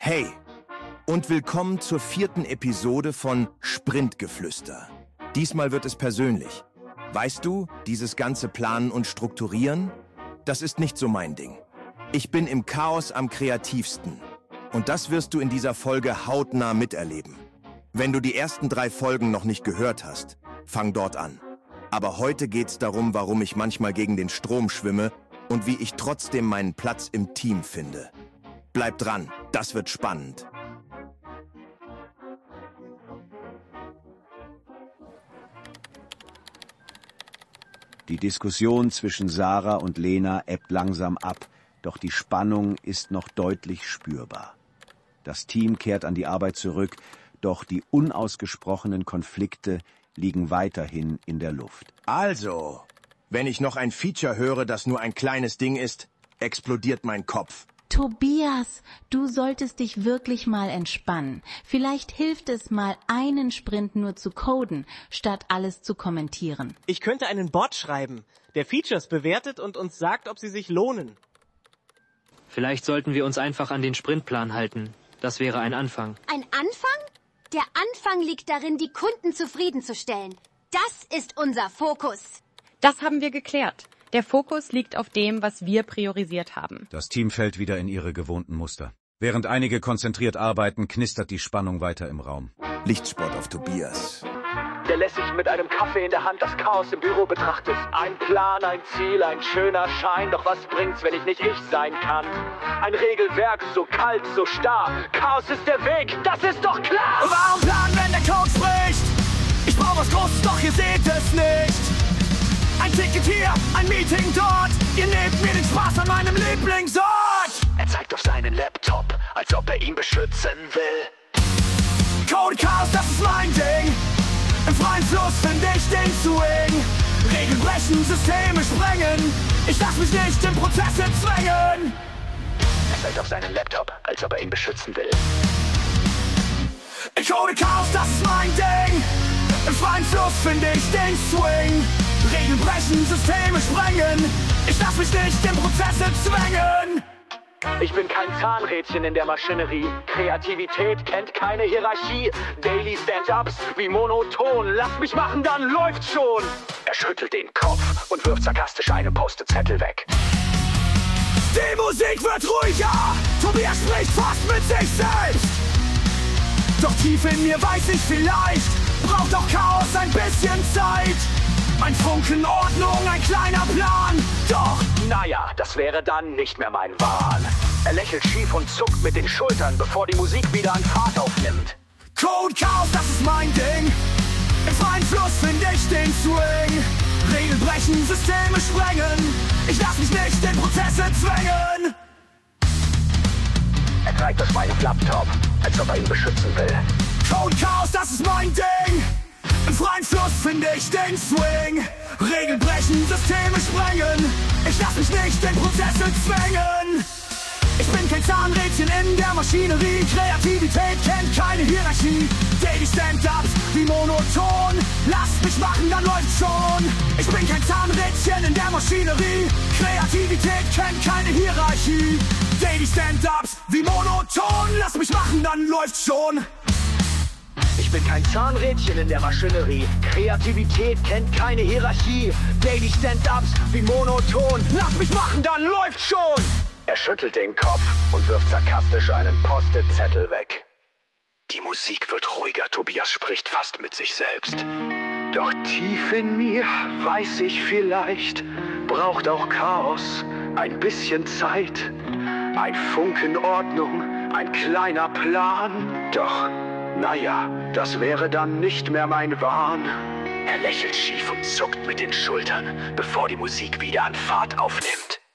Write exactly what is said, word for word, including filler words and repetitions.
Hey und willkommen zur vierten Episode von Sprintgeflüster. Diesmal wird es persönlich. Weißt du, dieses ganze Planen und Strukturieren, das ist nicht so mein Ding. Ich bin im Chaos am kreativsten. Und das wirst du in dieser Folge hautnah miterleben. Wenn du die ersten drei Folgen noch nicht gehört hast, fang dort an. Aber heute geht's darum, warum ich manchmal gegen den Strom schwimme und wie ich trotzdem meinen Platz im Team finde. Bleib dran, das wird spannend. Die Diskussion zwischen Sarah und Lena ebbt langsam ab, doch die Spannung ist noch deutlich spürbar. Das Team kehrt an die Arbeit zurück, doch die unausgesprochenen Konflikte liegen weiterhin in der Luft. Also, wenn ich noch ein Feature höre, das nur ein kleines Ding ist, explodiert mein Kopf. Tobias, du solltest dich wirklich mal entspannen. Vielleicht hilft es mal, einen Sprint nur zu coden, statt alles zu kommentieren. Ich könnte einen Bot schreiben, der Features bewertet und uns sagt, ob sie sich lohnen. Vielleicht sollten wir uns einfach an den Sprintplan halten. Das wäre ein Anfang. Ein Anfang? Der Anfang liegt darin, die Kunden zufriedenzustellen. Das ist unser Fokus. Das haben wir geklärt. Der Fokus liegt auf dem, was wir priorisiert haben. Das Team fällt wieder in ihre gewohnten Muster. Während einige konzentriert arbeiten, knistert die Spannung weiter im Raum. Lichtspot auf Tobias. Der lässig mit einem Kaffee in der Hand das Chaos im Büro betrachtet. Ein Plan, ein Ziel, ein schöner Schein. Doch was bringt's, wenn ich nicht ich sein kann? Ein Regelwerk, so kalt, so starr. Chaos ist der Weg, das ist doch klar! Warum planen, wenn der Code spricht? Ich brauch was Großes, doch ihr seht es nicht. Ein Ticket hier, ein Meeting dort. Ihr nehmt mir den Spaß an meinem Lieblingsort. Er zeigt auf seinen Laptop, als ob er ihn beschützen will. Code Chaos, das ist mein Ding. Im freien Fluss finde ich den Swing. Regeln brechen, Systeme sprengen. Ich lass mich nicht in Prozesse zwängen. Er zeigt auf seinen Laptop, als ob er ihn beschützen will. Ich code Chaos, das ist mein Ding. Im freien Fluss finde ich den Swing. Regeln brechen, Systeme sprengen. Ich lass mich nicht in Prozesse zwängen. Ich bin kein Zahnrädchen in der Maschinerie. Kreativität kennt keine Hierarchie. Daily Stand-Ups wie monoton. Lass mich machen, dann läuft's schon. Er schüttelt den Kopf und wirft sarkastisch einen Post-it-Zettel weg. Die Musik wird ruhiger. Tobias spricht fast mit sich selbst. Doch tief in mir weiß ich vielleicht, braucht auch Chaos ein bisschen Zeit. Ein Funken Ordnung, ein kleiner Plan. Doch, naja, das wäre dann nicht mehr mein Wahn. Er lächelt schief und zuckt mit den Schultern, bevor die Musik wieder an Fahrt aufnimmt. Code Chaos, das ist mein Ding. Im freien Fluss finde ich den Swing. Regeln brechen, Systeme sprengen. Ich lass mich nicht in Prozesse zwängen. Er zeigt auf meinen Laptop, als ob er ihn beschützen will. Code Chaos, das ist mein Ding. Im freien Fluss finde ich den Swing. Regeln brechen, Systeme sprengen. Ich lass mich nicht in Prozesse zwängen. Ich bin kein Zahnrädchen in der Maschinerie. Kreativität kennt keine Hierarchie. Daily Stand-Ups wie monoton. Lasst mich machen, dann läuft's schon. Ich bin kein Zahnrädchen in der Maschinerie. Kreativität kennt keine Hierarchie. Daily Stand-Ups wie monoton. Lasst mich machen, dann läuft's schon. Ich bin kein Zahnrädchen in der Maschinerie. Kreativität kennt keine Hierarchie. Daily Stand-Ups wie monoton. Lass mich machen, dann läuft's schon. Er schüttelt den Kopf und wirft sarkastisch einen Post-it-Zettel weg. Die Musik wird ruhiger, Tobias spricht fast mit sich selbst. Doch tief in mir weiß ich vielleicht, braucht auch Chaos ein bisschen Zeit. Ein Funken Ordnung, ein kleiner Plan. Doch, naja, das wäre dann nicht mehr mein Wahn. Er lächelt schief und zuckt mit den Schultern, bevor die Musik wieder an Fahrt aufnimmt.